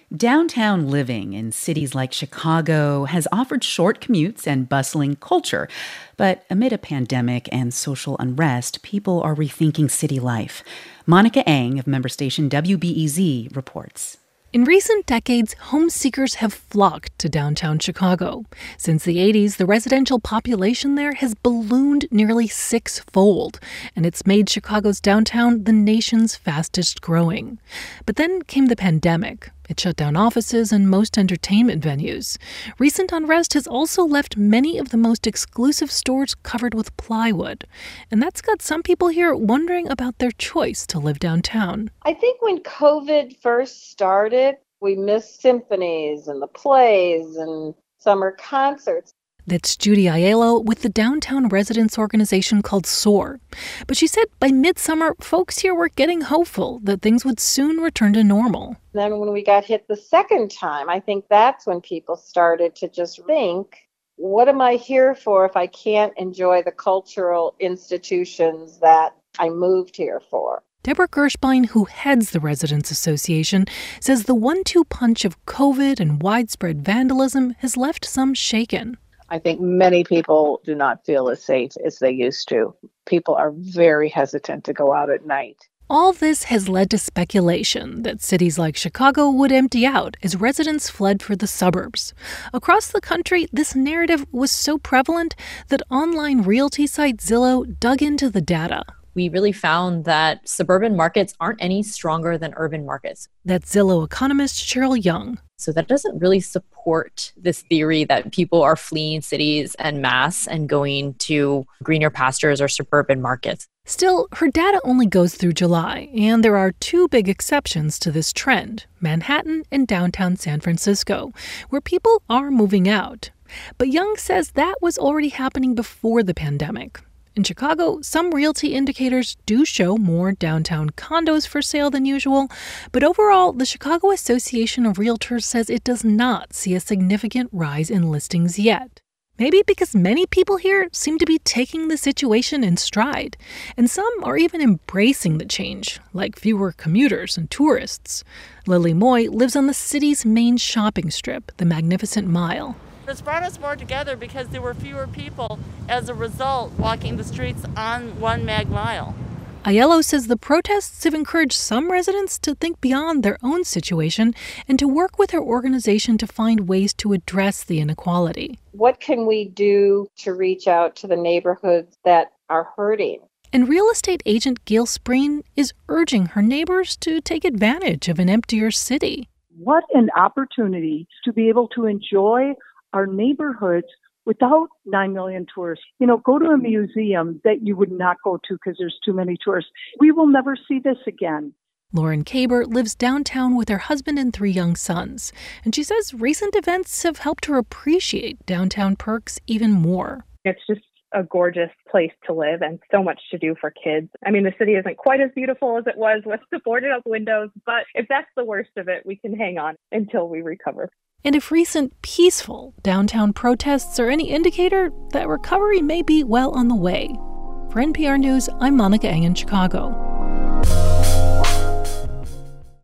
Downtown living in cities like Chicago has offered short commutes and bustling culture. But amid a pandemic and social unrest, people are rethinking city life. Monica Eng of member station WBEZ reports. In recent decades, home seekers have flocked to downtown Chicago. Since the 80s, the residential population there has ballooned nearly six-fold, and it's made Chicago's downtown the nation's fastest growing. But then came the pandemic. It shut down offices and most entertainment venues. Recent unrest has also left many of the most exclusive stores covered with plywood. And that's got some people here wondering about their choice to live downtown. I think when COVID first started, we missed symphonies and the plays and summer concerts. That's Judy Aiello with the downtown residents organization called SOAR. But she said by midsummer, folks here were getting hopeful that things would soon return to normal. Then when we got hit the second time, I think that's when people started to just think, what am I here for if I can't enjoy the cultural institutions that I moved here for? Deborah Gershbein, who heads the Residents Association, says the 1-2 punch of COVID and widespread vandalism has left some shaken. I think many people do not feel as safe as they used to. People are very hesitant to go out at night. All this has led to speculation that cities like Chicago would empty out as residents fled for the suburbs. Across the country, this narrative was so prevalent that online realty site Zillow dug into the data. We really found that suburban markets aren't any stronger than urban markets. That's Zillow economist Cheryl Young. So that doesn't really support this theory that people are fleeing cities en masse and going to greener pastures or suburban markets. Still, her data only goes through July, and there are two big exceptions to this trend, Manhattan and downtown San Francisco, where people are moving out. But Young says that was already happening before the pandemic. In Chicago, some realty indicators do show more downtown condos for sale than usual, but overall, the Chicago Association of Realtors says it does not see a significant rise in listings yet. Maybe because many people here seem to be taking the situation in stride, and some are even embracing the change, like fewer commuters and tourists. Lily Moy lives on the city's main shopping strip, the Magnificent Mile. It's brought us more together because there were fewer people, as a result, walking the streets on one Mag Mile. Aiello says the protests have encouraged some residents to think beyond their own situation and to work with her organization to find ways to address the inequality. What can we do to reach out to the neighborhoods that are hurting? And real estate agent Gail Spreen is urging her neighbors to take advantage of an emptier city. What an opportunity to be able to enjoy our neighborhoods without 9 million tourists. Go to a museum that you would not go to because there's too many tourists. We will never see this again. Lauren Kaber lives downtown with her husband and 3 young sons, and she says recent events have helped her appreciate downtown perks even more. It's just a gorgeous place to live and so much to do for kids. I mean, the city isn't quite as beautiful as it was with the boarded up windows, but if that's the worst of it, we can hang on until we recover. And if recent peaceful downtown protests are any indicator, that recovery may be well on the way. For NPR News, I'm Monica Eng in Chicago.